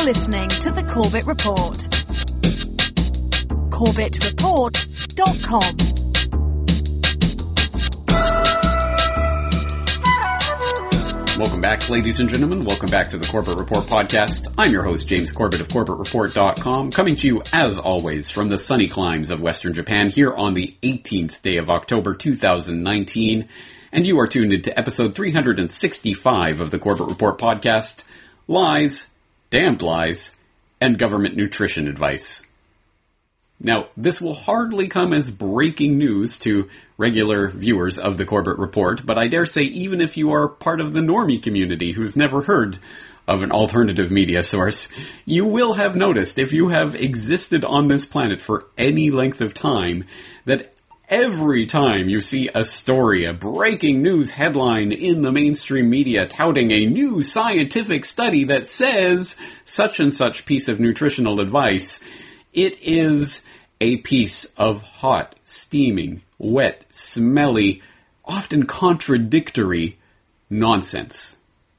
listening to The Corbett Report. CorbettReport.com. Welcome back, ladies and gentlemen. Welcome back to the Corbett Report podcast. I'm your host, James Corbett of CorbettReport.com, coming to you, as always, from the sunny climes of Western Japan here on the 18th day of October 2019. And you are tuned into episode 365 of the Corbett Report podcast, Lies, Damned Lies, and Government Nutrition Advice. Now, this will hardly come as breaking news to regular viewers of the Corbett Report, but I dare say even if you are part of the normie community who's never heard of an alternative media source, you will have noticed, if you have existed on this planet for any length of time, that every time you see a story, a breaking news headline in the mainstream media touting a new scientific study that says such and such piece of nutritional advice, it is a piece of hot, steaming, wet, smelly, often contradictory nonsense.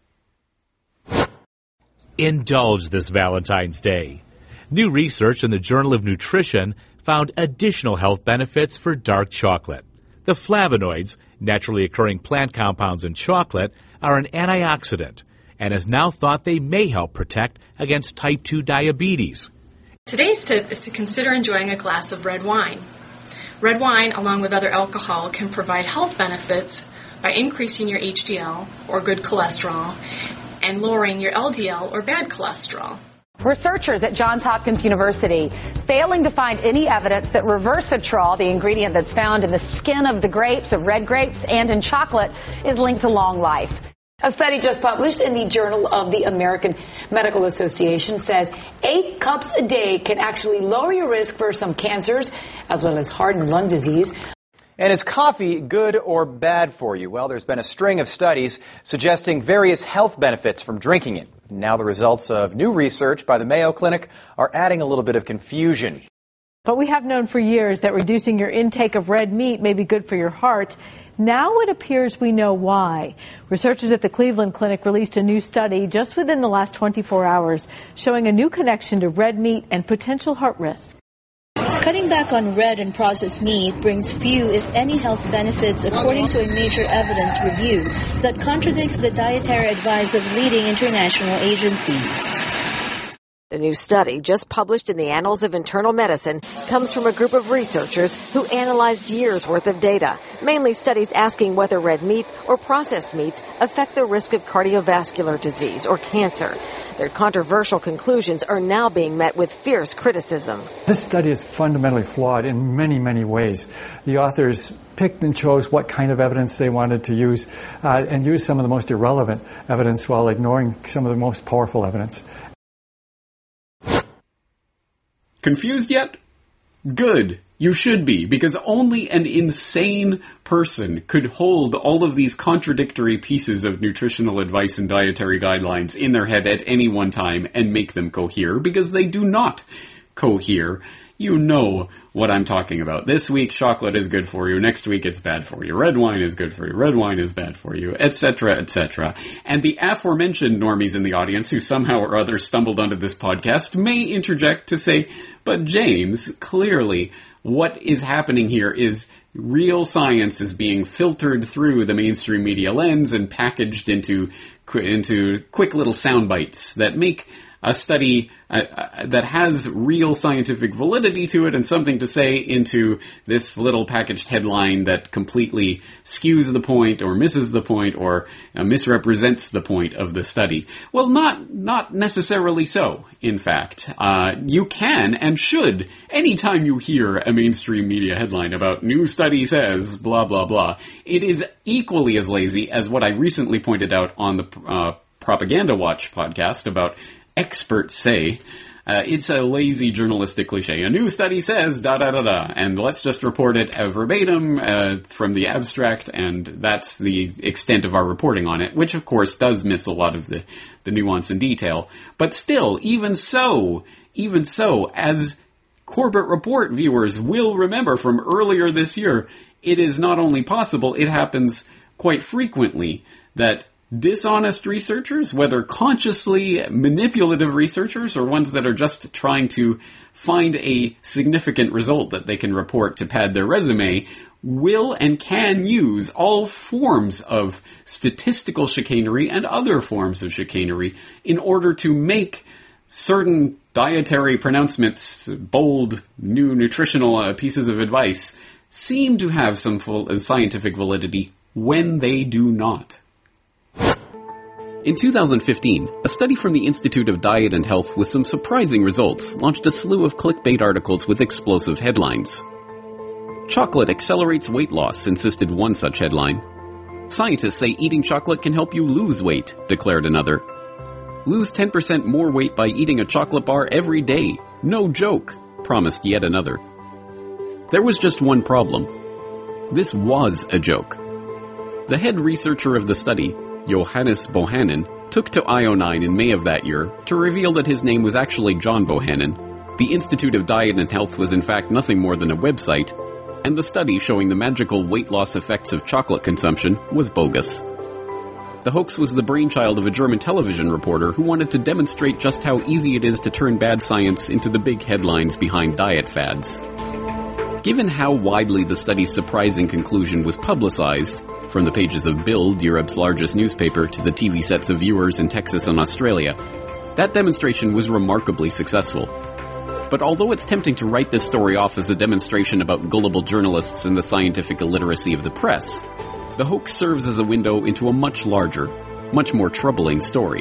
Indulge this Valentine's Day. New research in the Journal of Nutrition found additional health benefits for dark chocolate. The flavonoids, naturally occurring plant compounds in chocolate, are an antioxidant and is now thought they may help protect against type 2 diabetes. Today's tip is to consider enjoying a glass of red wine. Red wine, along with other alcohol, can provide health benefits by increasing your HDL, or good cholesterol, and lowering your LDL, or bad cholesterol. Researchers at Johns Hopkins University failing to find any evidence that resveratrol, the ingredient that's found in the skin of the grapes, of red grapes, and in chocolate, is linked to long life. A study just published in the Journal of the American Medical Association says 8 cups a day can actually lower your risk for some cancers, as well as heart and lung disease. And is coffee good or bad for you? Well, there's been a string of studies suggesting various health benefits from drinking it. Now the results of new research by the Mayo Clinic are adding a little bit of confusion. But we have known for years that reducing your intake of red meat may be good for your heart. Now it appears we know why. Researchers at the Cleveland Clinic released a new study just within the last 24 hours showing a new connection to red meat and potential heart risk. Cutting back on red and processed meat brings few, if any, health benefits, according to a major evidence review that contradicts the dietary advice of leading international agencies. The new study, just published in the Annals of Internal Medicine, comes from a group of researchers who analyzed years' worth of data, mainly studies asking whether red meat or processed meats affect the risk of cardiovascular disease or cancer. Their controversial conclusions are now being met with fierce criticism. This study is fundamentally flawed in many, many ways. The authors picked and chose what kind of evidence they wanted to use and used some of the most irrelevant evidence while ignoring some of the most powerful evidence. Confused yet? Good. You should be, because only an insane person could hold all of these contradictory pieces of nutritional advice and dietary guidelines in their head at any one time and make them cohere, because they do not cohere. You know what I'm talking about. This week, chocolate is good for you. Next week, it's bad for you. Red wine is good for you. Red wine is bad for you, etc., etc. And the aforementioned normies in the audience who somehow or other stumbled onto this podcast may interject to say, but James, clearly what is happening here is real science is being filtered through the mainstream media lens and packaged into quick little sound bites that make a study that has real scientific validity to it and something to say into this little packaged headline that completely skews the point or misses the point or misrepresents the point of the study. Well, not necessarily so, in fact. You can and should, anytime you hear a mainstream media headline about new study says blah, blah, blah, it is equally as lazy as what I recently pointed out on the Propaganda Watch podcast about experts say. It's a lazy journalistic cliche. A new study says da-da-da-da, and let's just report it verbatim from the abstract, and that's the extent of our reporting on it, which of course does miss a lot of the nuance and detail. But still, even so, as Corbett Report viewers will remember from earlier this year, it is not only possible, it happens quite frequently that dishonest researchers, whether consciously manipulative researchers or ones that are just trying to find a significant result that they can report to pad their resume, will and can use all forms of statistical chicanery and other forms of chicanery in order to make certain dietary pronouncements, bold, new nutritional pieces of advice, seem to have some scientific validity when they do not. In 2015, a study from the Institute of Diet and Health with some surprising results launched a slew of clickbait articles with explosive headlines. Chocolate accelerates weight loss, insisted one such headline. Scientists say eating chocolate can help you lose weight, declared another. Lose 10% more weight by eating a chocolate bar every day. No joke, promised yet another. There was just one problem. This was a joke. The head researcher of the study, Johannes Bohannon, took to IO9 in May of that year to reveal that his name was actually John Bohannon. The Institute of Diet and Health was in fact nothing more than a website, and the study showing the magical weight loss effects of chocolate consumption was bogus. The hoax was the brainchild of a German television reporter who wanted to demonstrate just how easy it is to turn bad science into the big headlines behind diet fads. Given how widely the study's surprising conclusion was publicized, from the pages of Bild, Europe's largest newspaper, to the TV sets of viewers in Texas and Australia, that demonstration was remarkably successful. But although it's tempting to write this story off as a demonstration about gullible journalists and the scientific illiteracy of the press, the hoax serves as a window into a much larger, much more troubling story.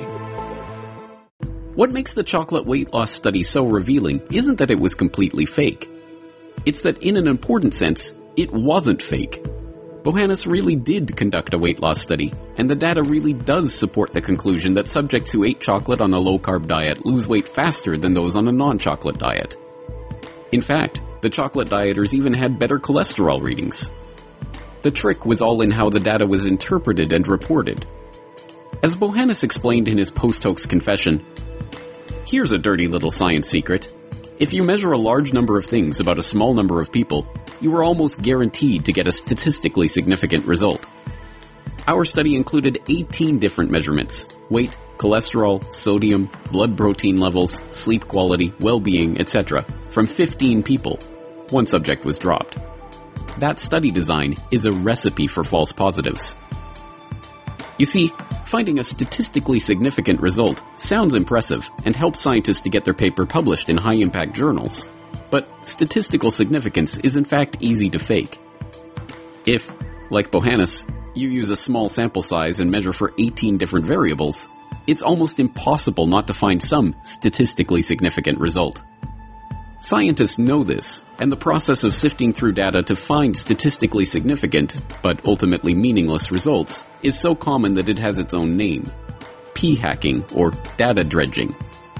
What makes the chocolate weight loss study so revealing isn't that it was completely fake. It's that in an important sense, it wasn't fake. Bohannes really did conduct a weight loss study, and the data really does support the conclusion that subjects who ate chocolate on a low-carb diet lose weight faster than those on a non-chocolate diet. In fact, the chocolate dieters even had better cholesterol readings. The trick was all in how the data was interpreted and reported. As Bohannes explained in his post-hoax confession, here's a dirty little science secret. If you measure a large number of things about a small number of people, you are almost guaranteed to get a statistically significant result. Our study included 18 different measurements: weight, cholesterol, sodium, blood protein levels, sleep quality, well-being, etc., from 15 people. One subject was dropped. That study design is a recipe for false positives. You see, finding a statistically significant result sounds impressive and helps scientists to get their paper published in high-impact journals. But statistical significance is in fact easy to fake. If, like Bohannes, you use a small sample size and measure for 18 different variables, it's almost impossible not to find some statistically significant result. Scientists know this, and the process of sifting through data to find statistically significant, but ultimately meaningless results, is so common that it has its own name: p-hacking, or data dredging.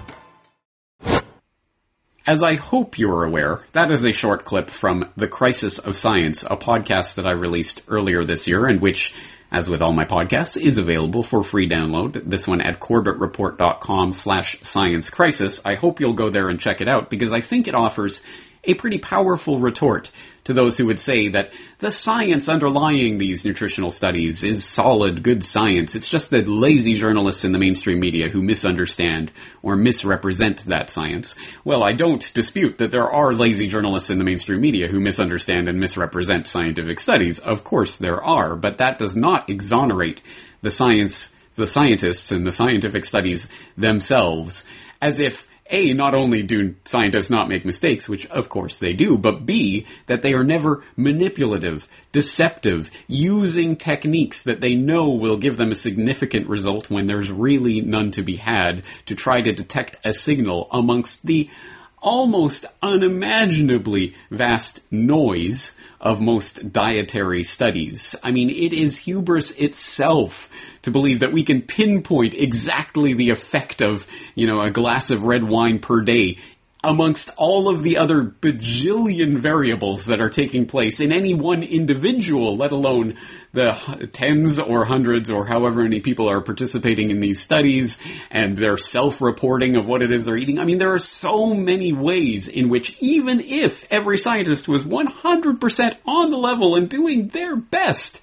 As I hope you're aware, that is a short clip from The Crisis of Science, a podcast that I released earlier this year, and which, as with all my podcasts, is available for free download. This one at corbettreport.com/sciencecrisis. I hope you'll go there and check it out, because I think it offers a pretty powerful retort to those who would say that the science underlying these nutritional studies is solid, good science. It's just the lazy journalists in the mainstream media who misunderstand or misrepresent that science. Well, I don't dispute that there are lazy journalists in the mainstream media who misunderstand and misrepresent scientific studies. Of course there are, but that does not exonerate the scientists and the scientific studies themselves, as if A, not only do scientists not make mistakes, which of course they do, but B, that they are never manipulative, deceptive, using techniques that they know will give them a significant result when there's really none to be had, to try to detect a signal amongst the almost unimaginably vast noise of most dietary studies. I mean, it is hubris itself to believe that we can pinpoint exactly the effect of, a glass of red wine per day amongst all of the other bajillion variables that are taking place in any one individual, let alone the tens or hundreds or however many people are participating in these studies and their self-reporting of what it is they're eating. I mean, there are so many ways in which, even if every scientist was 100% on the level and doing their best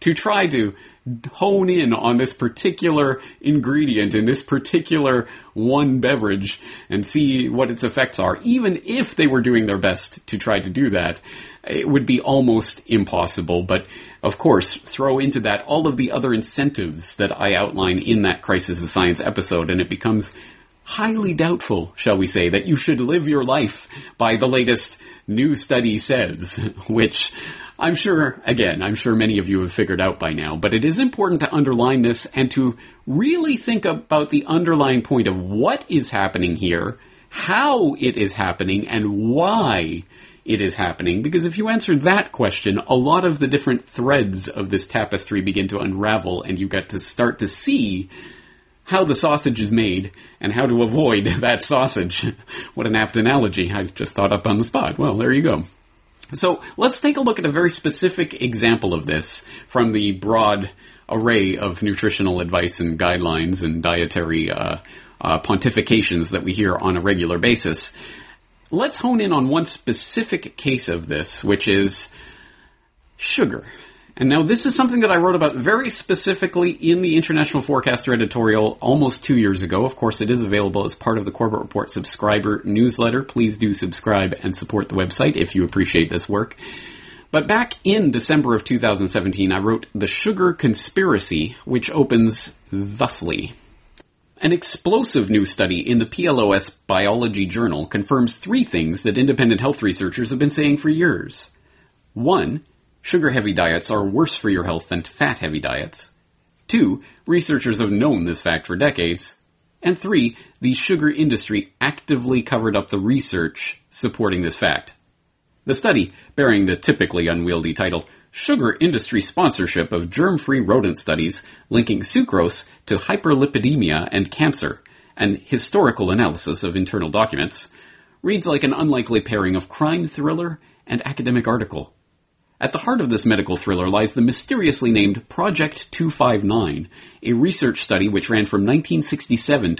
to try to hone in on this particular ingredient in this particular one beverage and see what its effects are, even if they were doing their best to try to do that, it would be almost impossible. But, of course, throw into that all of the other incentives that I outline in that Crisis of Science episode, and it becomes highly doubtful, shall we say, that you should live your life by the latest new study says, which I'm sure many of you have figured out by now, but it is important to underline this and to really think about the underlying point of what is happening here, how it is happening, and why it is happening, because if you answer that question, a lot of the different threads of this tapestry begin to unravel, and you get to start to see how the sausage is made and how to avoid that sausage. What an apt analogy. I just thought up on the spot. Well, there you go. So let's take a look at a very specific example of this from the broad array of nutritional advice and guidelines and dietary pontifications that we hear on a regular basis. Let's hone in on one specific case of this, which is sugar. And now this is something that I wrote about very specifically in the International Forecaster editorial almost 2 years ago. Of course, it is available as part of the Corbett Report subscriber newsletter. Please do subscribe and support the website if you appreciate this work. But back in December of 2017, I wrote The Sugar Conspiracy, which opens thusly. An explosive new study in the PLOS Biology Journal confirms 3 things that independent health researchers have been saying for years. 1. Sugar-heavy diets are worse for your health than fat-heavy diets. 2. Researchers have known this fact for decades. And 3. The sugar industry actively covered up the research supporting this fact. The study, bearing the typically unwieldy title, Sugar Industry Sponsorship of Germ-Free Rodent Studies Linking Sucrose to Hyperlipidemia and Cancer, an historical analysis of internal documents, reads like an unlikely pairing of crime thriller and academic article. At the heart of this medical thriller lies the mysteriously named Project 259, a research study which ran from 1967 to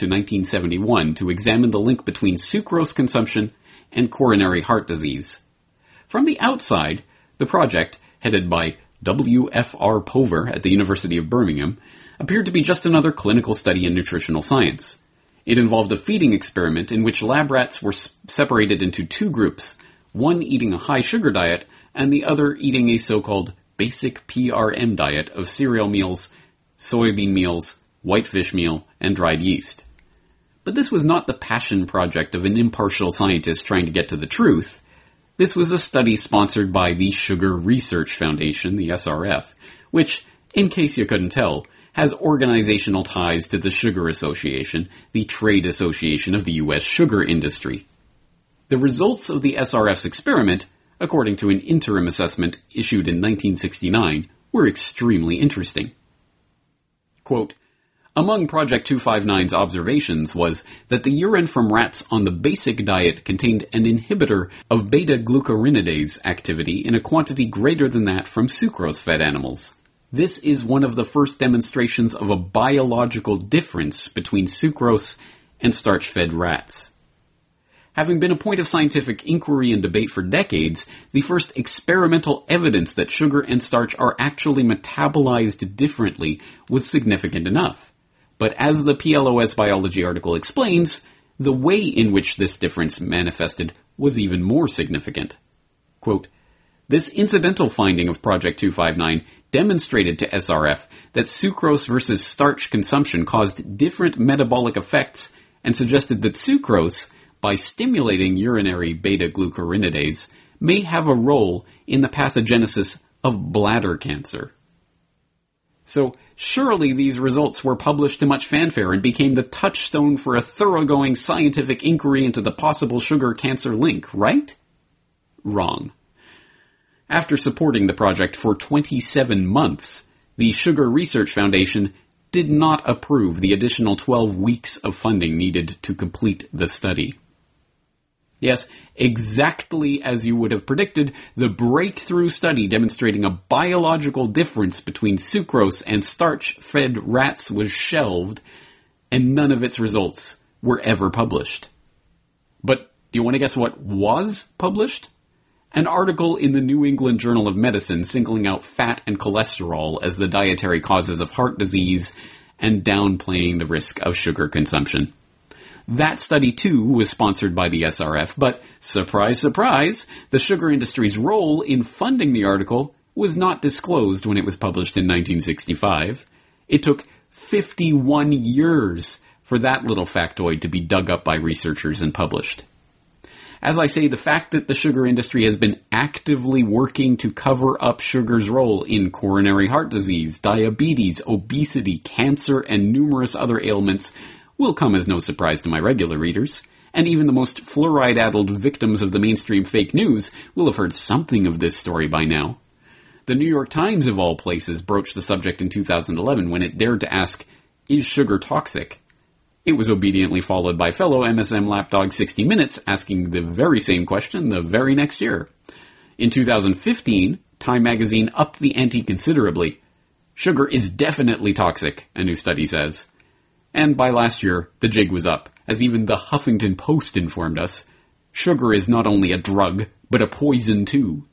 1971 to examine the link between sucrose consumption and coronary heart disease. From the outside, the project, headed by W.F.R. Pover at the University of Birmingham, appeared to be just another clinical study in nutritional science. It involved a feeding experiment in which lab rats were separated into 2 groups, one eating a high-sugar diet and the other eating a so-called basic PRM diet of cereal meals, soybean meals, whitefish meal, and dried yeast. But this was not the passion project of an impartial scientist trying to get to the truth. This was a study sponsored by the Sugar Research Foundation, the SRF, which, in case you couldn't tell, has organizational ties to the Sugar Association, the trade association of the U.S. sugar industry. The results of the SRF's experiment, according to an interim assessment issued in 1969, were extremely interesting. Quote, among Project 259's observations was that the urine from rats on the basic diet contained an inhibitor of beta-glucuronidase activity in a quantity greater than that from sucrose-fed animals. This is one of the first demonstrations of a biological difference between sucrose and starch-fed rats. Having been a point of scientific inquiry and debate for decades, the first experimental evidence that sugar and starch are actually metabolized differently was significant enough. But as the PLOS Biology article explains, the way in which this difference manifested was even more significant. Quote, this incidental finding of Project 259 demonstrated to SRF that sucrose versus starch consumption caused different metabolic effects and suggested that sucrose, by stimulating urinary beta-glucuronidase, may have a role in the pathogenesis of bladder cancer. So, surely these results were published to much fanfare and became the touchstone for a thoroughgoing scientific inquiry into the possible sugar cancer link, right? Wrong. After supporting the project for 27 months, the Sugar Research Foundation did not approve the additional 12 weeks of funding needed to complete the study. Yes, exactly as you would have predicted, the breakthrough study demonstrating a biological difference between sucrose and starch-fed rats was shelved, and none of its results were ever published. But do you want to guess what was published? An article in the New England Journal of Medicine singling out fat and cholesterol as the dietary causes of heart disease and downplaying the risk of sugar consumption. That study, too, was sponsored by the SRF, but surprise, surprise, the sugar industry's role in funding the article was not disclosed when it was published in 1965. It took 51 years for that little factoid to be dug up by researchers and published. As I say, the fact that the sugar industry has been actively working to cover up sugar's role in coronary heart disease, diabetes, obesity, cancer, and numerous other ailments will come as no surprise to my regular readers, and even the most fluoride-addled victims of the mainstream fake news will have heard something of this story by now. The New York Times, of all places, broached the subject in 2011 when it dared to ask, "Is sugar toxic?" It was obediently followed by fellow MSM lapdog 60 Minutes asking the very same question the very next year. In 2015, Time magazine upped the ante considerably. Sugar is definitely toxic, a new study says. And by last year, the jig was up, as even the Huffington Post informed us. Sugar is not only a drug, but a poison too.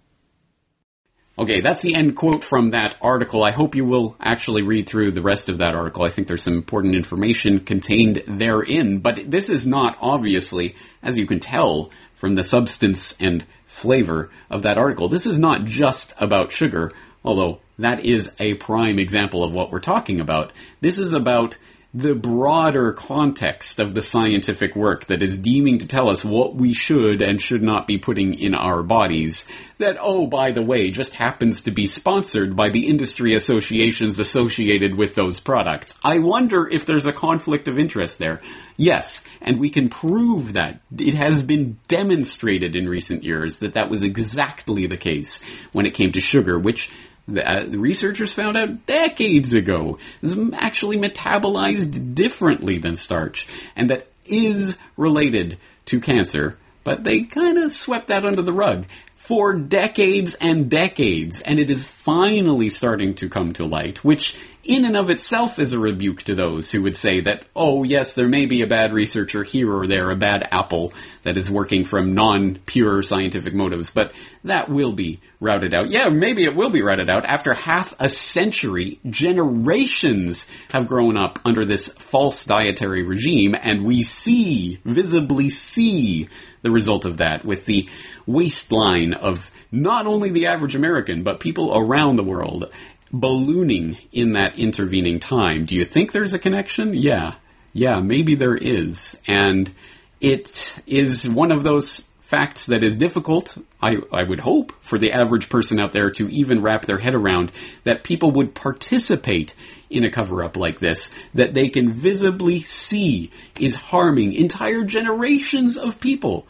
Okay, that's the end quote from that article. I hope you will actually read through the rest of that article. I think there's some important information contained therein. But this is not, obviously, as you can tell from the substance and flavor of that article, this is not just about sugar, although that is a prime example of what we're talking about. This is about the broader context of the scientific work that is deeming to tell us what we should and should not be putting in our bodies. That, oh, by the way, just happens to be sponsored by the industry associations associated with those products. I wonder if there's a conflict of interest there. Yes, and we can prove that. It has been demonstrated in recent years that that was exactly the case when it came to sugar, which the researchers found out decades ago is actually metabolized differently than starch, and that is related to cancer, but they kind of swept that under the rug for decades and decades, and it is finally starting to come to light, which in and of itself is a rebuke to those who would say that, oh yes, there may be a bad researcher here or there, a bad apple that is working from non-pure scientific motives, but that will be routed out. Yeah, maybe it will be routed out. After half a century, generations have grown up under this false dietary regime, and we visibly see the result of that with the waistline of not only the average American, but people around the world ballooning in that intervening time. Do you think there's a connection? Yeah, maybe there is. And it is one of those facts that is difficult, I would hope, for the average person out there to even wrap their head around, that people would participate in a cover-up like this, that they can visibly see is harming entire generations of people.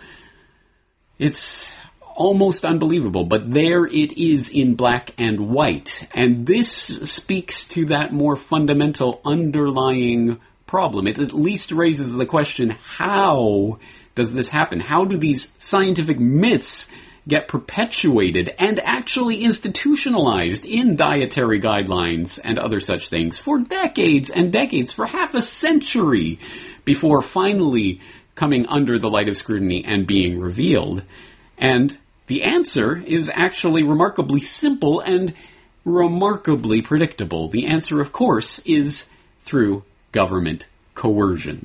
It's almost unbelievable, but there it is in black and white. And this speaks to that more fundamental underlying problem. It at least raises the question, how does this happen? How do these scientific myths get perpetuated and actually institutionalized in dietary guidelines and other such things for decades and decades, for half a century, before finally coming under the light of scrutiny and being revealed? And the answer is actually remarkably simple and remarkably predictable. The answer, of course, is through government coercion.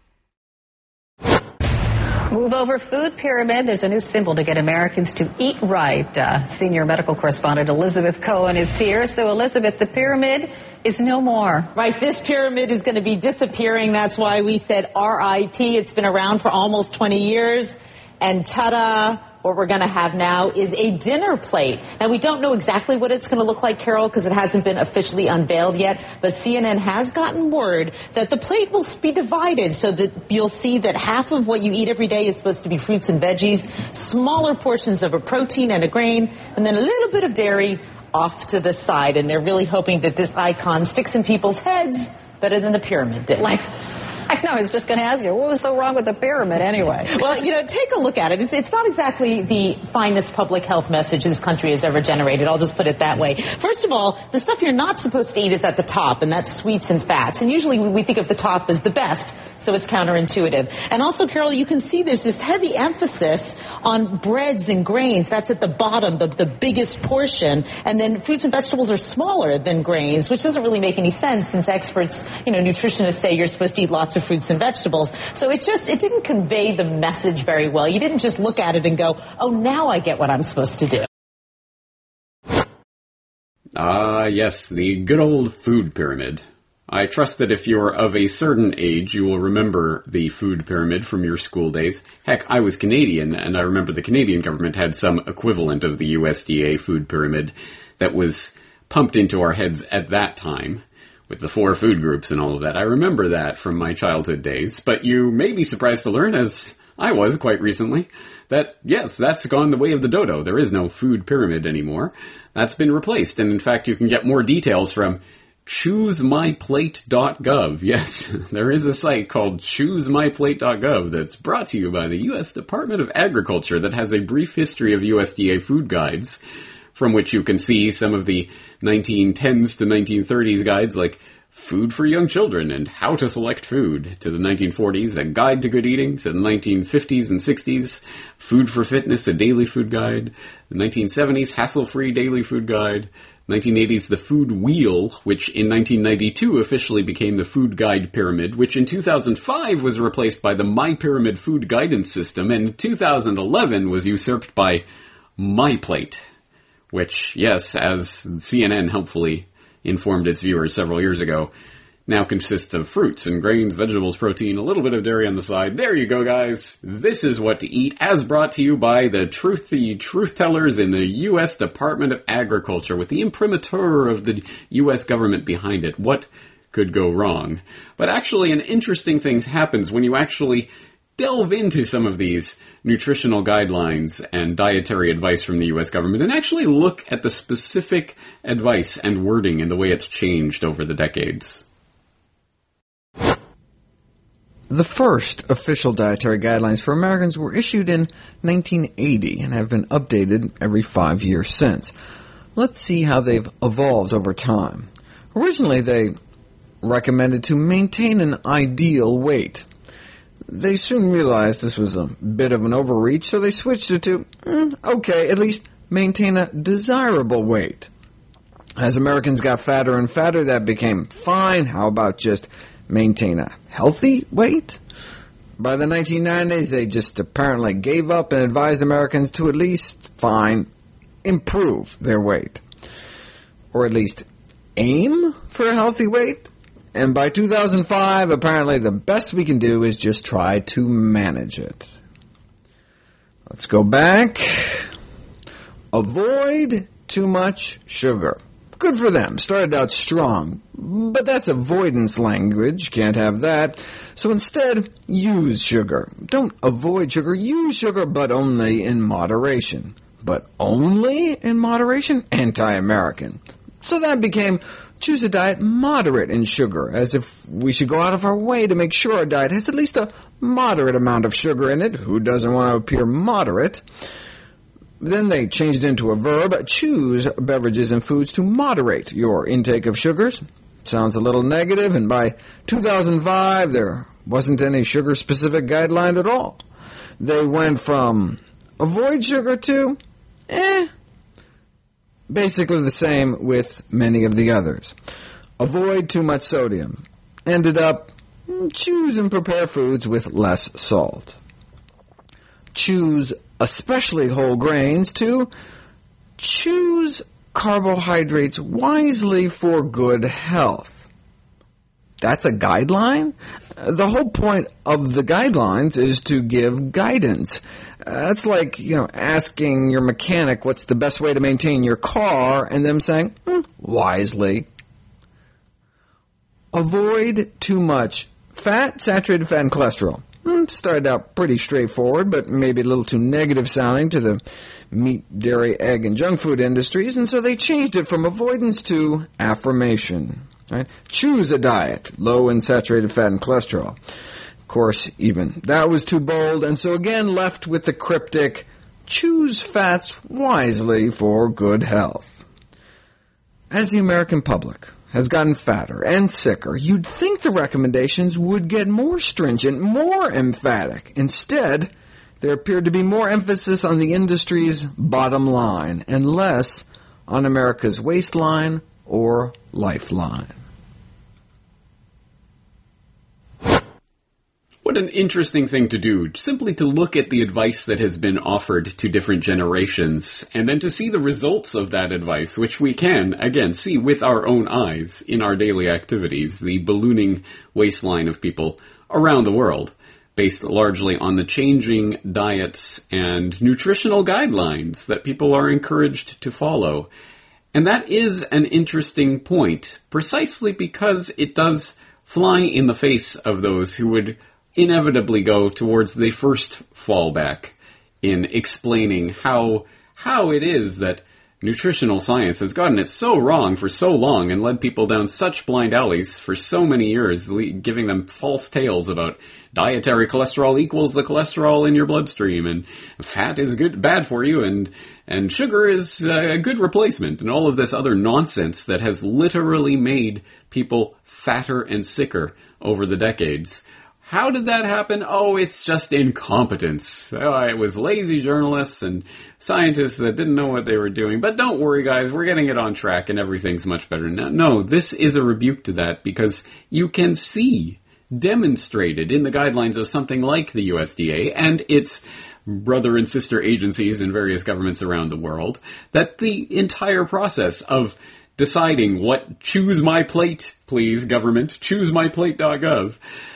Move over food pyramid. There's a new symbol to get Americans to eat right. Senior medical correspondent Elizabeth Cohen is here. So, Elizabeth, the pyramid is no more. Right. This pyramid is going to be disappearing. That's why we said RIP. It's been around for almost 20 years. And ta-da! What we're going to have now is a dinner plate. Now, we don't know exactly what it's going to look like, Carol, because it hasn't been officially unveiled yet. But CNN has gotten word that the plate will be divided so that you'll see that half of what you eat every day is supposed to be fruits and veggies, smaller portions of a protein and a grain, and then a little bit of dairy off to the side. And they're really hoping that this icon sticks in people's heads better than the pyramid did. I know, I was just going to ask you, what was so wrong with the pyramid anyway? Well, take a look at it. It's not exactly the finest public health message this country has ever generated. I'll just put it that way. First of all, the stuff you're not supposed to eat is at the top, and that's sweets and fats. And usually we think of the top as the best, so it's counterintuitive. And also, Carol, you can see there's this heavy emphasis on breads and grains. That's at the bottom, the biggest portion. And then fruits and vegetables are smaller than grains, which doesn't really make any sense since experts, nutritionists say you're supposed to eat lots of fruits and vegetables. So it didn't convey the message very well. You didn't just look at it and go, oh, now I get what I'm supposed to do. Yes, the good old food pyramid. I trust that if you're of a certain age, you will remember the food pyramid from your school days. Heck, I was Canadian, and I remember the Canadian government had some equivalent of the USDA food pyramid that was pumped into our heads at that time, with the 4 food groups and all of that. I remember that from my childhood days, but you may be surprised to learn, as I was quite recently, that, yes, that's gone the way of the dodo. There is no food pyramid anymore. That's been replaced, and in fact, you can get more details from ChooseMyPlate.gov. Yes, there is a site called ChooseMyPlate.gov that's brought to you by the U.S. Department of Agriculture that has a brief history of USDA food guides, from which you can see some of the 1910s to 1930s guides like Food for Young Children and How to Select Food, to the 1940s, A Guide to Good Eating, to the 1950s and 60s, Food for Fitness, a daily food guide, the 1970s, Hassle-Free Daily Food Guide, 1980s, The Food Wheel, which in 1992 officially became the Food Guide Pyramid, which in 2005 was replaced by the My Pyramid Food Guidance System, and in 2011 was usurped by MyPlate, which, yes, as CNN helpfully informed its viewers several years ago, now consists of fruits and grains, vegetables, protein, a little bit of dairy on the side. There you go, guys. This is what to eat, as brought to you by the truth tellers in the U.S. Department of Agriculture, with the imprimatur of the U.S. government behind it. What could go wrong? But actually, an interesting thing happens when you actually delve into some of these nutritional guidelines and dietary advice from the U.S. government and actually look at the specific advice and wording and the way it's changed over the decades. The first official dietary guidelines for Americans were issued in 1980 and have been updated every 5 years since. Let's see how they've evolved over time. Originally, they recommended to maintain an ideal weight. They soon realized this was a bit of an overreach, so they switched it to, at least maintain a desirable weight. As Americans got fatter and fatter, that became fine. How about just maintain a healthy weight? By the 1990s, they just apparently gave up and advised Americans to at least improve their weight. Or at least aim for a healthy weight. And by 2005, apparently the best we can do is just try to manage it. Let's go back. Avoid too much sugar. Good for them. Started out strong. But that's avoidance language. Can't have that. So instead, use sugar. Don't avoid sugar. Use sugar, but only in moderation. But only in moderation? Anti-American. So that became choose a diet moderate in sugar, as if we should go out of our way to make sure our diet has at least a moderate amount of sugar in it. Who doesn't want to appear moderate? Then they changed it into a verb. Choose beverages and foods to moderate your intake of sugars. Sounds a little negative, and by 2005, there wasn't any sugar-specific guideline at all. They went from avoid sugar to, basically the same with many of the others. Avoid too much sodium. Ended up, choose and prepare foods with less salt. Choose especially whole grains to choose carbohydrates wisely for good health. That's a guideline? The whole point of the guidelines is to give guidance. That's like, asking your mechanic what's the best way to maintain your car and them saying, wisely. Avoid too much fat, saturated fat, and cholesterol. Started out pretty straightforward, but maybe a little too negative sounding to the meat, dairy, egg, and junk food industries, and so they changed it from avoidance to affirmation. Right? Choose a diet low in saturated fat and cholesterol. Of course, even that was too bold, and so again left with the cryptic, choose fats wisely for good health. As the American public has gotten fatter and sicker, you'd think the recommendations would get more stringent, more emphatic. Instead, there appeared to be more emphasis on the industry's bottom line and less on America's waistline or lifeline. What an interesting thing to do, simply to look at the advice that has been offered to different generations, and then to see the results of that advice, which we can, again, see with our own eyes in our daily activities, the ballooning waistline of people around the world, based largely on the changing diets and nutritional guidelines that people are encouraged to follow. And that is an interesting point, precisely because it does fly in the face of those who would inevitably go towards the first fallback in explaining how it is that nutritional science has gotten it so wrong for so long and led people down such blind alleys for so many years, giving them false tales about dietary cholesterol equals the cholesterol in your bloodstream, and fat is bad for you, and sugar is a good replacement, and all of this other nonsense that has literally made people fatter and sicker over the decades. How did that happen? Oh, it's just incompetence. It was lazy journalists and scientists that didn't know what they were doing. But don't worry, guys, we're getting it on track and everything's much better now. No, this is a rebuke to that, because you can see demonstrated in the guidelines of something like the USDA and its brother and sister agencies in various governments around the world that the entire process of deciding what choose my plate, please, government, choosemyplate.gov,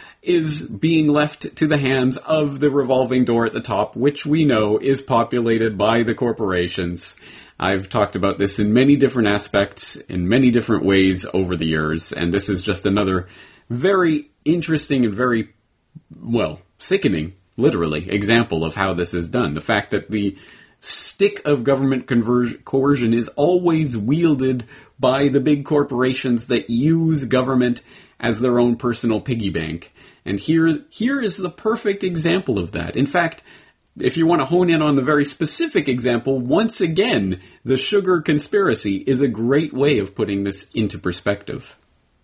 is being left to the hands of the revolving door at the top, which we know is populated by the corporations. I've talked about this in many different aspects, in many different ways over the years, and this is just another very interesting and very, well, sickening, literally, example of how this is done. The fact that the stick of government coercion is always wielded by the big corporations that use government as their own personal piggy bank. And here is the perfect example of that. In fact, if you want to hone in on the very specific example, once again, the sugar conspiracy is a great way of putting this into perspective.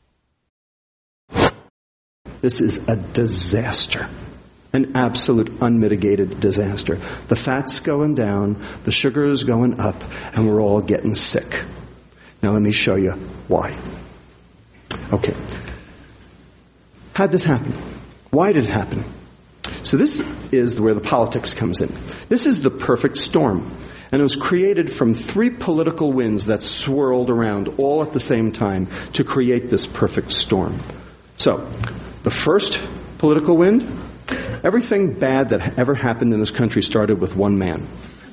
This is a disaster. An absolute unmitigated disaster. The fat's going down, the sugar is going up, and we're all getting sick. Now let me show you why. Okay. How'd this happen? Why did it happen? So this is where the politics comes in. This is the perfect storm. And it was created from three political winds that swirled around all at the same time to create this perfect storm. So, the first political wind, everything bad that ever happened in this country started with one man.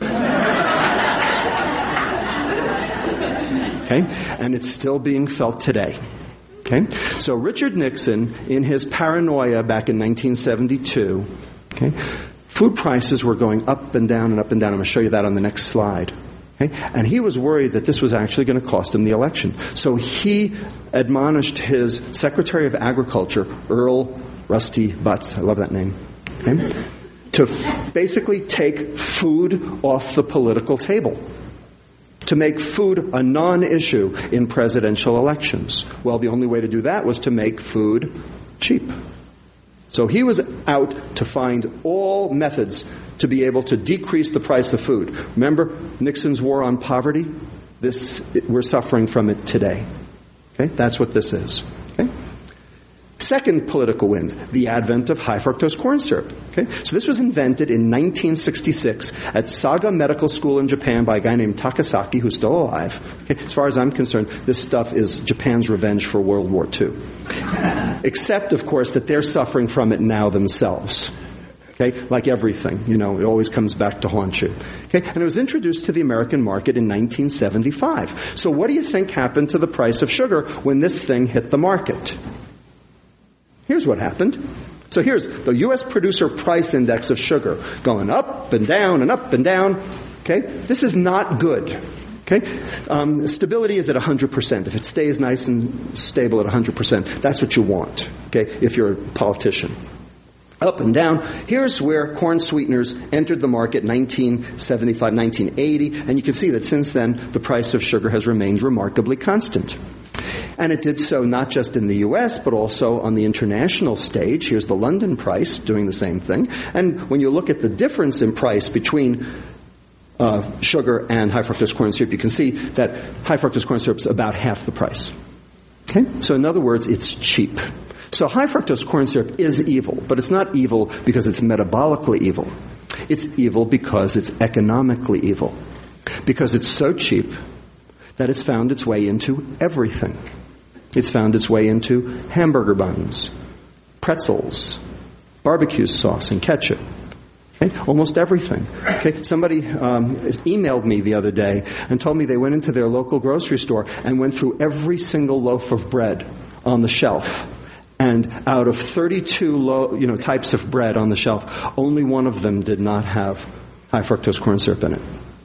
Okay? And it's still being felt today. Okay? So Richard Nixon, in his paranoia back in 1972, okay, food prices were going up and down and up and down. I'm going to show you that on the next slide. Okay? And he was worried that this was actually going to cost him the election. So he admonished his Secretary of Agriculture, Earl Rusty Butz, I love that name, okay, to basically take food off the political table, to make food a non-issue in presidential elections. Well, the only way to do that was to make food cheap. So he was out to find all methods to be able to decrease the price of food. Remember Nixon's war on poverty? We're suffering from it today. Okay? That's what this is. Okay? Second political wind, the advent of high fructose corn syrup. Okay? So this was invented in 1966 at Saga Medical School in Japan by a guy named Takasaki, who's still alive. Okay? As far as I'm concerned, this stuff is Japan's revenge for World War II. Except, of course, that they're suffering from it now themselves. Okay? Like everything, it always comes back to haunt you. Okay? And it was introduced to the American market in 1975. So what do you think happened to the price of sugar when this thing hit the market? Here's what happened. So here's the U.S. Producer Price Index of sugar going up and down and up and down. Okay? This is not good. Okay? Stability is at 100%. If it stays nice and stable at 100%, that's what you want, okay, if you're a politician. Up and down. Here's where corn sweeteners entered the market 1975, 1980, and you can see that since then the price of sugar has remained remarkably constant. And it did so not just in the U.S., but also on the international stage. Here's the London price doing the same thing. And when you look at the difference in price between sugar and high fructose corn syrup, you can see that high fructose corn syrup is about half the price. Okay? So in other words, it's cheap. So high fructose corn syrup is evil, but it's not evil because it's metabolically evil. It's evil because it's economically evil. Because it's so cheap that it's found its way into everything. It's found its way into hamburger buns, pretzels, barbecue sauce, and ketchup. Okay? Almost everything. Okay? Somebody emailed me the other day and told me they went into their local grocery store and went through every single loaf of bread on the shelf. And out of 32 types of bread on the shelf, only one of them did not have high fructose corn syrup in it.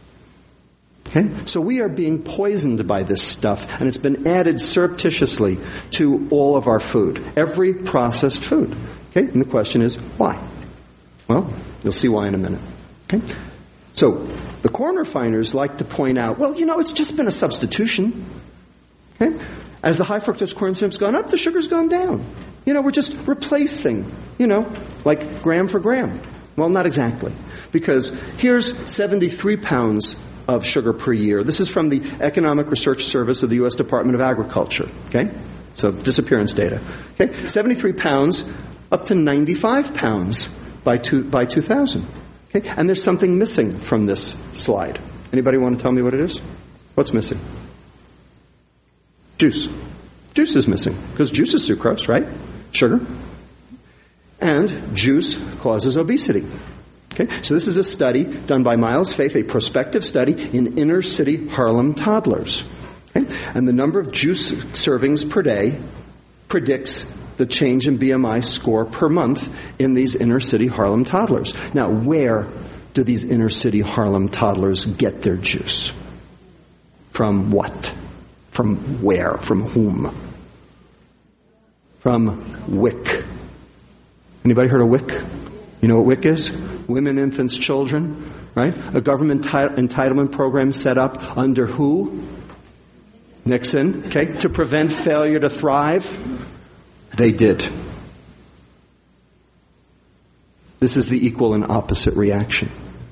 Okay? So we are being poisoned by this stuff, and it's been added surreptitiously to all of our food, every processed food. Okay? And the question is, why? Well, you'll see why in a minute. Okay? So the corn refiners like to point out, well, it's just been a substitution. Okay? As the high fructose corn syrup's gone up, the sugar's gone down. We're just replacing, like gram for gram. Well, not exactly. Because here's 73 pounds of sugar per year. This is from the Economic Research Service of the U.S. Department of Agriculture. Okay? So disappearance data. Okay? 73 pounds up to 95 pounds by 2000. Okay? And there's something missing from this slide. Anybody want to tell me what it is? What's missing? Juice. Juice is missing, because juice is sucrose, right? Sugar. And juice causes obesity. Okay? So this is a study done by Miles Faith, a prospective study in inner-city Harlem toddlers. Okay? And the number of juice servings per day predicts the change in BMI score per month in these inner-city Harlem toddlers. Now, where do these inner-city Harlem toddlers get their juice? From what? From where? From whom? From WIC. Anybody heard of WIC? You know what WIC is? Women, Infants, Children, right? A government entitlement program set up under who? Nixon, okay? To prevent failure to thrive. They did. This is the equal and opposite reaction.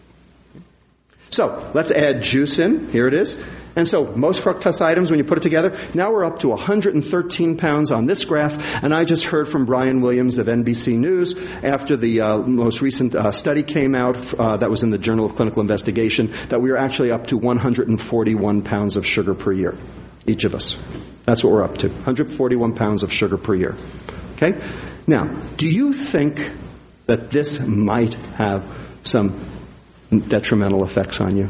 So, let's add juice in. Here it is. And so, most fructose items, when you put it together, now we're up to 113 pounds on this graph. And I just heard from Brian Williams of NBC News after the most recent study came out that was in the Journal of Clinical Investigation that we are actually up to 141 pounds of sugar per year, each of us. That's what we're up to, 141 pounds of sugar per year. Okay? Now, do you think that this might have some detrimental effects on you?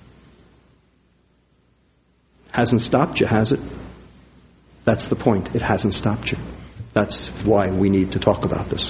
Hasn't stopped you, has it? That's the point. It hasn't stopped you. That's why we need to talk about this.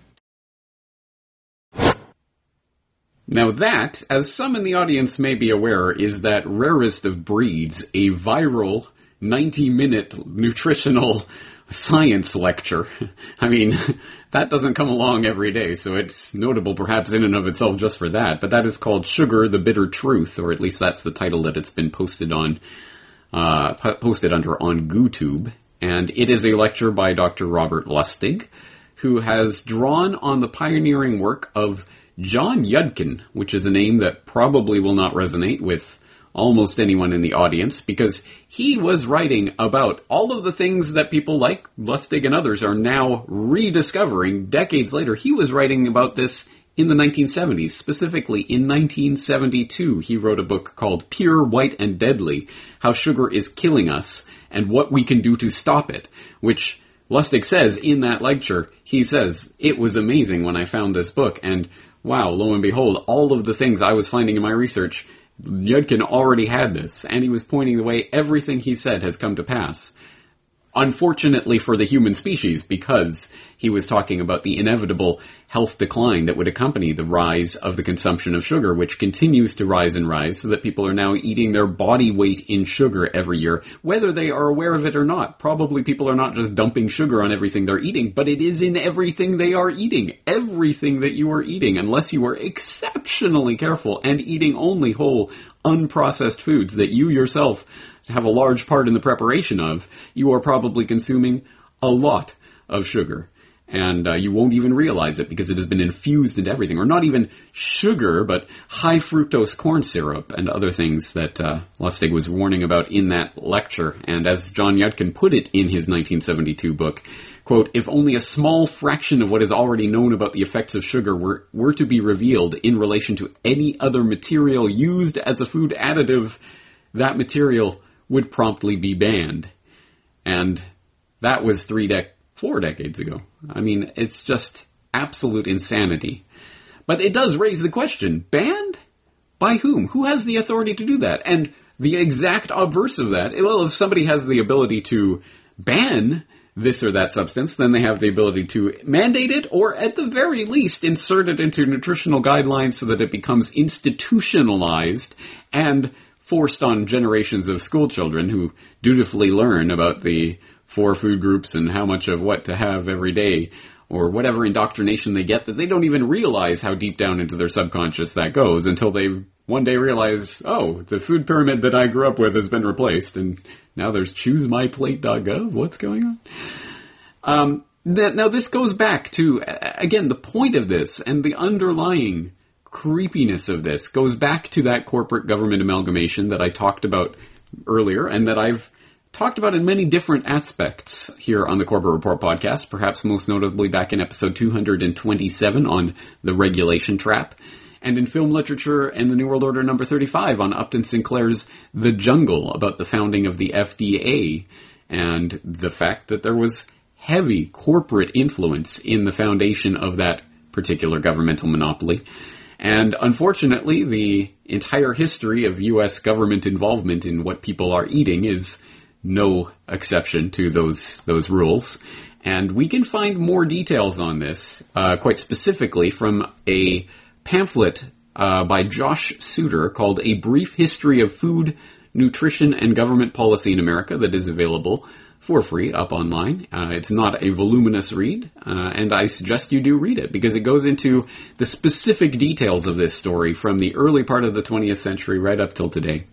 Now that, as some in the audience may be aware, is that rarest of breeds, a viral 90-minute nutritional science lecture. I mean, that doesn't come along every day, so it's notable perhaps in and of itself just for that. But that is called Sugar, the Bitter Truth, or at least that's the title that it's been posted on, posted under on GooTube. And it is a lecture by Dr. Robert Lustig, who has drawn on the pioneering work of John Yudkin, which is a name that probably will not resonate with almost anyone in the audience, because he was writing about all of the things that people like Lustig and others are now rediscovering decades later. He was writing about this in the 1970s. Specifically, in 1972, he wrote a book called Pure, White, and Deadly, How Sugar is Killing Us and What We Can Do to Stop It, which Lustig says in that lecture. He says, it was amazing when I found this book, and wow, lo and behold, all of the things I was finding in my research, Yudkin already had this, and he was pointing the way everything he said has come to pass. Unfortunately for the human species, because he was talking about the inevitable health decline that would accompany the rise of the consumption of sugar, which continues to rise and rise, so that people are now eating their body weight in sugar every year, whether they are aware of it or not. Probably people are not just dumping sugar on everything they're eating, but it is in everything they are eating. Everything that you are eating, unless you are exceptionally careful and eating only whole, unprocessed foods that you yourself have a large part in the preparation of, you are probably consuming a lot of sugar. And you won't even realize it because it has been infused into everything. Or not even sugar, but high fructose corn syrup and other things that Lustig was warning about in that lecture. And as John Yudkin put it in his 1972 book, quote, if only a small fraction of what is already known about the effects of sugar were to be revealed in relation to any other material used as a food additive, that material would promptly be banned. And that was 4 decades ago. I mean, it's just absolute insanity. But it does raise the question, banned? By whom? Who has the authority to do that? And the exact obverse of that, well, if somebody has the ability to ban this or that substance, then they have the ability to mandate it, or at the very least insert it into nutritional guidelines so that it becomes institutionalized and forced on generations of school children who dutifully learn about the 4 food groups and how much of what to have every day, or whatever indoctrination they get that they don't even realize how deep down into their subconscious that goes until they one day realize, oh, the food pyramid that I grew up with has been replaced, and now there's choosemyplate.gov. What's going on? Now this goes back to, again, the point of this and the underlying creepiness of this goes back to that corporate government amalgamation that I talked about earlier and that I've talked about in many different aspects here on the Corbett Report podcast, perhaps most notably back in episode 227 on the regulation trap, and in film literature and the New World Order number 35 on Upton Sinclair's The Jungle, about the founding of the FDA and the fact that there was heavy corporate influence in the foundation of that particular governmental monopoly. And unfortunately, the entire history of U.S. government involvement in what people are eating is no exception to those rules. And we can find more details on this, quite specifically from a pamphlet by Josh Suter called A Brief History of Food, Nutrition, and Government Policy in America that is available for free up online. It's not a voluminous read, and I suggest you do read it because it goes into the specific details of this story from the early part of the 20th century right up till today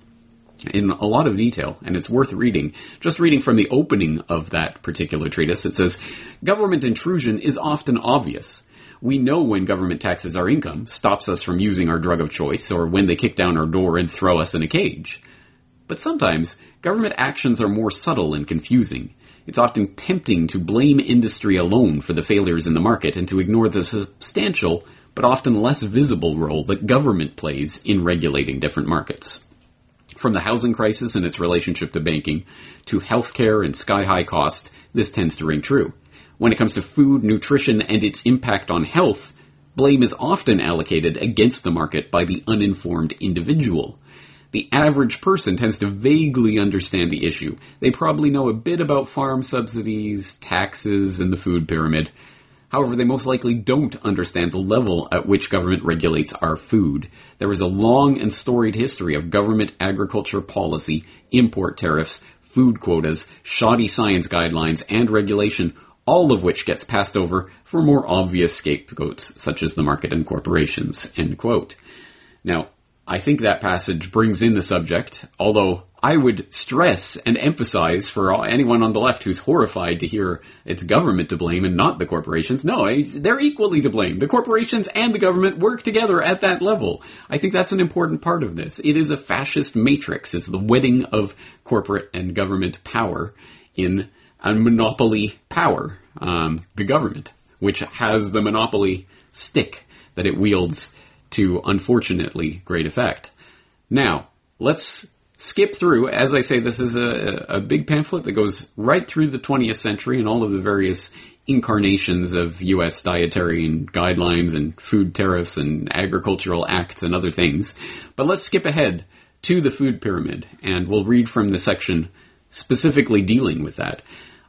in a lot of detail, and it's worth reading. Just reading from the opening of that particular treatise, it says, government intrusion is often obvious. We know when government taxes our income, stops us from using our drug of choice, or when they kick down our door and throw us in a cage. But sometimes, government actions are more subtle and confusing. It's often tempting to blame industry alone for the failures in the market and to ignore the substantial, but often less visible role that government plays in regulating different markets. From the housing crisis and its relationship to banking, to healthcare and sky-high cost, this tends to ring true. When it comes to food, nutrition, and its impact on health, blame is often allocated against the market by the uninformed individual. The average person tends to vaguely understand the issue. They probably know a bit about farm subsidies, taxes, and the food pyramid. However, they most likely don't understand the level at which government regulates our food. There is a long and storied history of government agriculture policy, import tariffs, food quotas, shoddy science guidelines, and regulation, all of which gets passed over for more obvious scapegoats, such as the market and corporations, end quote. Now, I think that passage brings in the subject, although I would stress and emphasize for anyone on the left who's horrified to hear it's government to blame and not the corporations. No, they're equally to blame. The corporations and the government work together at that level. I think that's an important part of this. It is a fascist matrix. It's the wedding of corporate and government power in a monopoly power, the government, which has the monopoly stick that it wields to, unfortunately, great effect. Now, let's skip through. As I say, this is a big pamphlet that goes right through the 20th century and all of the various incarnations of U.S. dietary and guidelines and food tariffs and agricultural acts and other things. But let's skip ahead to the food pyramid, and we'll read from the section specifically dealing with that.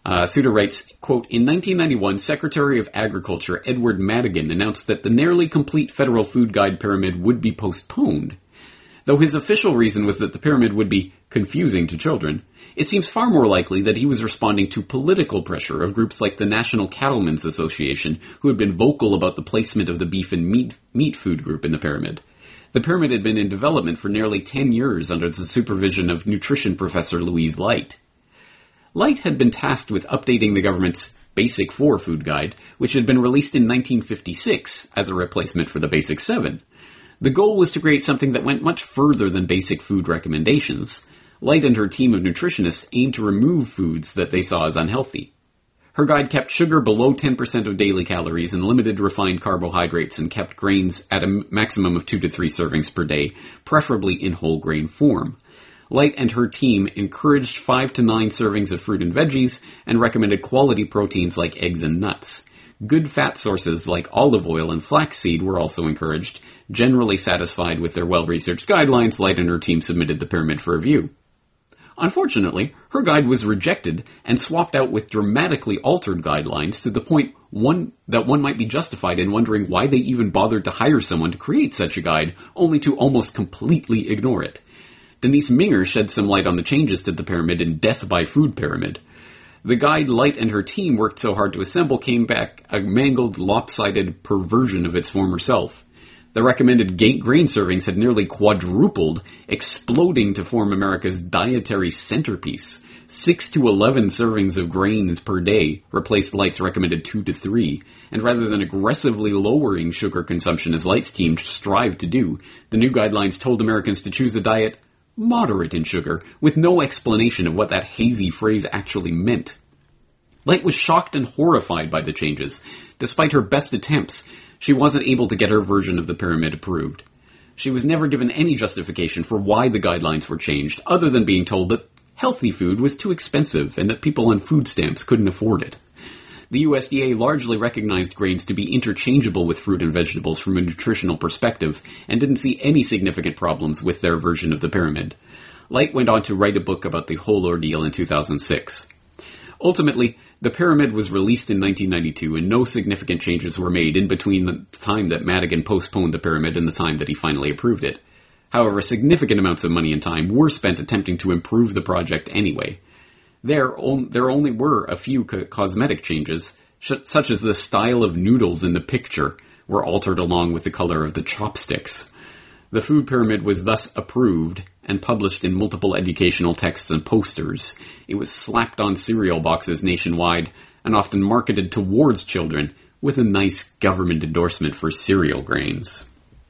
Suter writes, quote, in 1991, Secretary of Agriculture Edward Madigan announced that the nearly complete Federal Food Guide pyramid would be postponed. Though his official reason was that the pyramid would be confusing to children, it seems far more likely that he was responding to political pressure of groups like the National Cattlemen's Association, who had been vocal about the placement of the beef and meat food group in the pyramid. The pyramid had been in development for nearly 10 years under the supervision of nutrition professor Louise Light. Light had been tasked with updating the government's Basic 4 food guide, which had been released in 1956 as a replacement for the Basic 7. The goal was to create something that went much further than basic food recommendations. Light and her team of nutritionists aimed to remove foods that they saw as unhealthy. Her guide kept sugar below 10% of daily calories and limited refined carbohydrates and kept grains at a maximum of 2 to 3 servings per day, preferably in whole grain form. Light and her team encouraged 5 to 9 servings of fruit and veggies and recommended quality proteins like eggs and nuts. Good fat sources like olive oil and flaxseed were also encouraged. Generally satisfied with their well-researched guidelines, Light and her team submitted the pyramid for review. Unfortunately, her guide was rejected and swapped out with dramatically altered guidelines to the point that one might be justified in wondering why they even bothered to hire someone to create such a guide, only to almost completely ignore it. Denise Minger shed some light on the changes to the pyramid in Death by Food Pyramid. The guide Light and her team worked so hard to assemble came back a mangled, lopsided perversion of its former self. The recommended grain servings had nearly quadrupled, exploding to form America's dietary centerpiece. 6 to 11 servings of grains per day replaced Light's recommended 2 to 3, and rather than aggressively lowering sugar consumption as Light's team strived to do, the new guidelines told Americans to choose a diet moderate in sugar, with no explanation of what that hazy phrase actually meant. Light was shocked and horrified by the changes. Despite her best attempts, she wasn't able to get her version of the pyramid approved. She was never given any justification for why the guidelines were changed, other than being told that healthy food was too expensive and that people on food stamps couldn't afford it. The USDA largely recognized grains to be interchangeable with fruit and vegetables from a nutritional perspective and didn't see any significant problems with their version of the pyramid. Light went on to write a book about the whole ordeal in 2006. Ultimately, the pyramid was released in 1992 and no significant changes were made in between the time that Madigan postponed the pyramid and the time that he finally approved it. However, significant amounts of money and time were spent attempting to improve the project anyway. There only were a few cosmetic changes, such as the style of noodles in the picture were altered along with the color of the chopsticks. The food pyramid was thus approved and published in multiple educational texts and posters. It was slapped on cereal boxes nationwide and often marketed towards children with a nice government endorsement for cereal grains.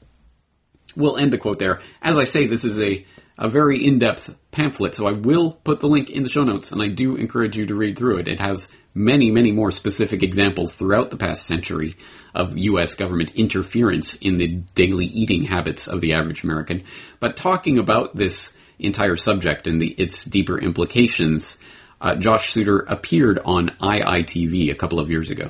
We'll end the quote there. As I say, this is a very in-depth pamphlet, so I will put the link in the show notes, and I do encourage you to read through it. It has many, many more specific examples throughout the past century of U.S. government interference in the daily eating habits of the average American. But talking about this entire subject and its deeper implications, Josh Suter appeared on IITV a couple of years ago.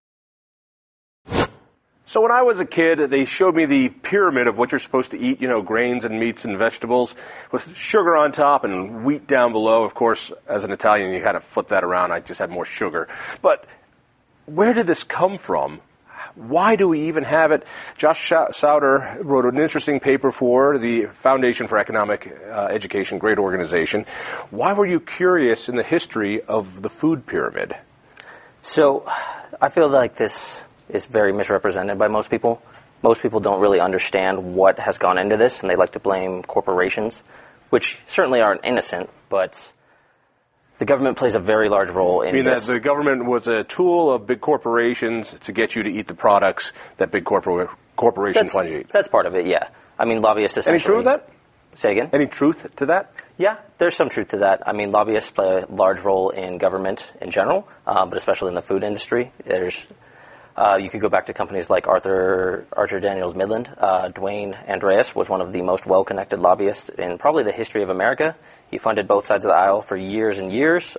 So when I was a kid, they showed me the pyramid of what you're supposed to eat, grains and meats and vegetables, with sugar on top and wheat down below. Of course, as an Italian, you had to flip that around. I just had more sugar. But where did this come from? Why do we even have it? Josh Suter wrote an interesting paper for the Foundation for Economic Education, great organization. Why were you curious in the history of the food pyramid? So I feel like this is very misrepresented by most people. Most people don't really understand what has gone into this, and they like to blame corporations, which certainly aren't innocent, but the government plays a very large role in this. That the government was a tool of big corporations to get you to eat the products that big corporations want you to eat? That's part of it, yeah. I mean, lobbyists essentially... Any truth to that? Say again? Any truth to that? Yeah, there's some truth to that. I mean, lobbyists play a large role in government in general, but especially in the food industry. You could go back to companies like Archer Daniels Midland. Dwayne Andreas was one of the most well-connected lobbyists in probably the history of America. He funded both sides of the aisle for years and years.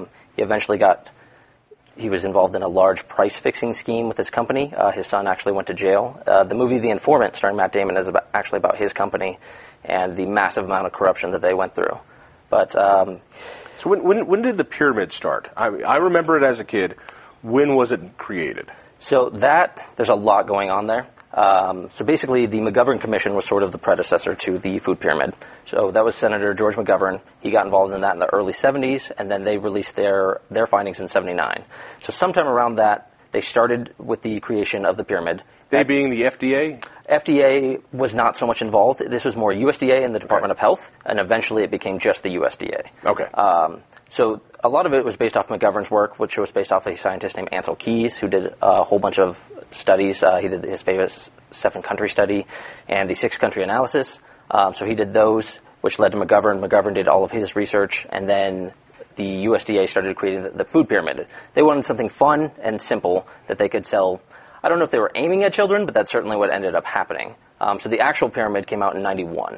He was involved in a large price-fixing scheme with his company. His son actually went to jail. The movie The Informant, starring Matt Damon, is actually about his company and the massive amount of corruption that they went through. But so when did the pyramid start? I remember it as a kid. When was it created? So there's a lot going on there. So basically, the McGovern Commission was sort of the predecessor to the food pyramid. So that was Senator George McGovern. He got involved in that in the early 70s, and then they released their findings in 79. So sometime around that, they started with the creation of the pyramid. They being the FDA? FDA was not so much involved. This was more USDA and the Department of Health, and eventually it became just the USDA. Okay. So a lot of it was based off McGovern's work, which was based off a scientist named Ansel Keys, who did a whole bunch of studies. He did his famous 7-country study and the 6-country analysis. So he did those, which led to McGovern. McGovern did all of his research, and then the USDA started creating the food pyramid. They wanted something fun and simple that they could sell. I don't know if they were aiming at children, but that's certainly what ended up happening. So the actual pyramid came out in 91.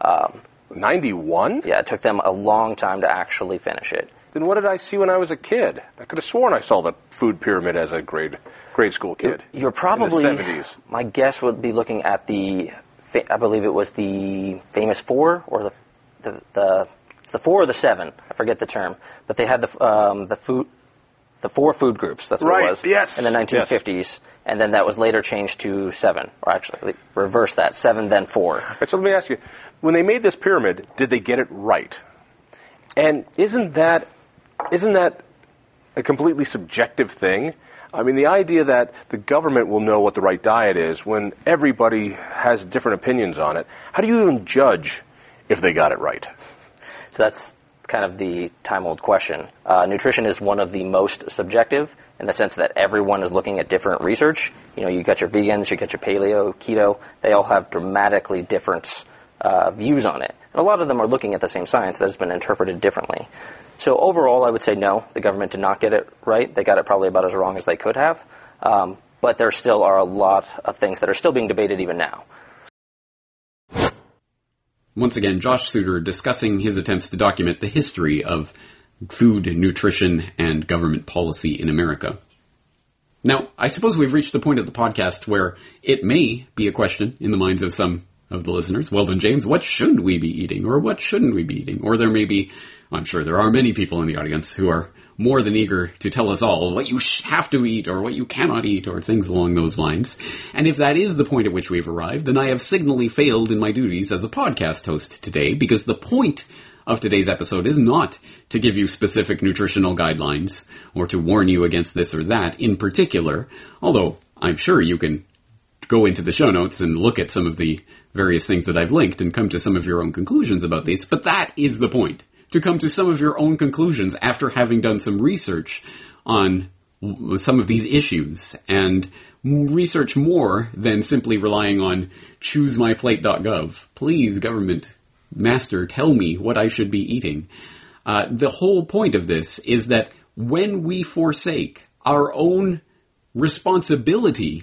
91? Yeah, it took them a long time to actually finish it. Then what did I see when I was a kid? I could have sworn I saw the food pyramid as a grade school kid. You're probably, in the 70s. My guess would be looking at I believe it was the famous 4 or the 4 or the 7. I forget the term, but they had the 4 food groups. That's what it was. Yes. In the 1950s, yes. And then that was later changed to 7, or actually reverse that, 7 then 4. Right, so let me ask you: when they made this pyramid, did they get it right? And isn't that a completely subjective thing? I mean, the idea that the government will know what the right diet is when everybody has different opinions on it. How do you even judge if they got it right? So that's kind of the time-old question. Nutrition is one of the most subjective in the sense that everyone is looking at different research. You know, you got your vegans, you got your paleo, keto. They all have dramatically different views on it. And a lot of them are looking at the same science that has been interpreted differently. So overall, I would say no, the government did not get it right. They got it probably about as wrong as they could have. But there still are a lot of things that are still being debated even now. Once again, Josh Suter discussing his attempts to document the history of food, nutrition, and government policy in America. Now, I suppose we've reached the point of the podcast where it may be a question in the minds of some of the listeners. Well then, James, what should we be eating? Or what shouldn't we be eating? Or there may be, I'm sure there are many people in the audience who are more than eager to tell us all what you have to eat or what you cannot eat or things along those lines. And if that is the point at which we've arrived, then I have signally failed in my duties as a podcast host today, because the point of today's episode is not to give you specific nutritional guidelines or to warn you against this or that in particular, although I'm sure you can go into the show notes and look at some of the various things that I've linked and come to some of your own conclusions about these, but that is the point. To come to some of your own conclusions after having done some research on some of these issues and research more than simply relying on choosemyplate.gov. Please, government master, tell me what I should be eating. The whole point of this is that when we forsake our own responsibility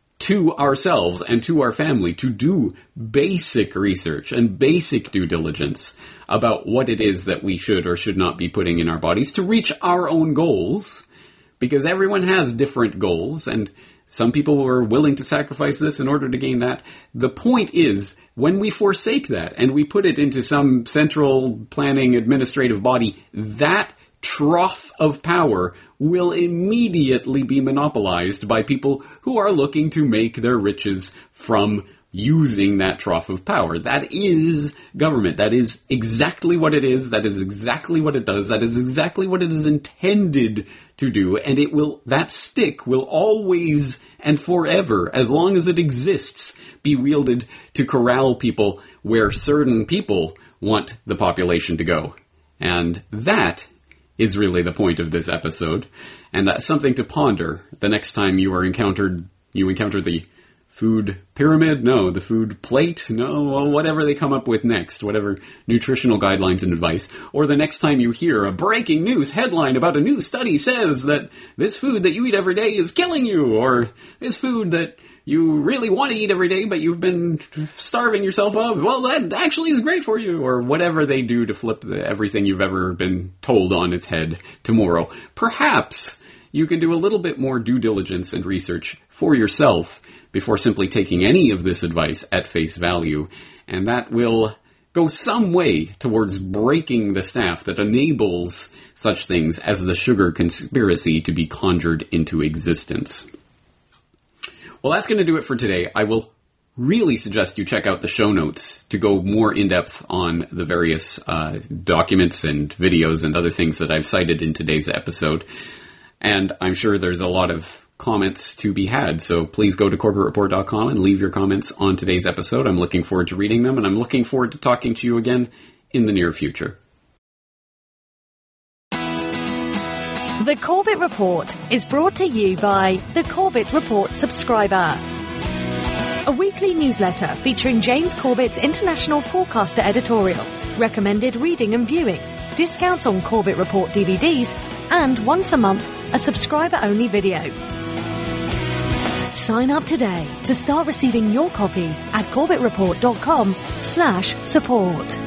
to ourselves and to our family to do basic research and basic due diligence about what it is that we should or should not be putting in our bodies to reach our own goals, because everyone has different goals and some people are willing to sacrifice this in order to gain that. The point is, when we forsake that and we put it into some central planning administrative body, that trough of power will immediately be monopolized by people who are looking to make their riches from using that trough of power. That is government. That is exactly what it is. That is exactly what it does. That is exactly what it is intended to do. And that stick will always and forever, as long as it exists, be wielded to corral people where certain people want the population to go. And that is really the point of this episode. And that's something to ponder the next time you encounter the food pyramid? No. The food plate? No. Well, whatever they come up with next, whatever nutritional guidelines and advice. Or the next time you hear a breaking news headline about a new study says that this food that you eat every day is killing you, or this food that you really want to eat every day but you've been starving yourself of, well, that actually is great for you, or whatever they do to flip everything you've ever been told on its head tomorrow. Perhaps you can do a little bit more due diligence and research for yourself before simply taking any of this advice at face value, and that will go some way towards breaking the staff that enables such things as the sugar conspiracy to be conjured into existence. Well, that's going to do it for today. I will really suggest you check out the show notes to go more in-depth on the various documents and videos and other things that I've cited in today's episode. And I'm sure there's a lot of comments to be had, so please go to CorbettReport.com and leave your comments on today's episode. I'm looking forward to reading them, and I'm looking forward to talking to you again in the near future. The Corbett Report is brought to you by the Corbett Report subscriber. A weekly newsletter featuring James Corbett's International Forecaster editorial, recommended reading and viewing, discounts on Corbett Report DVDs, and once a month, a subscriber-only video. Sign up today to start receiving your copy at CorbettReport.com/support.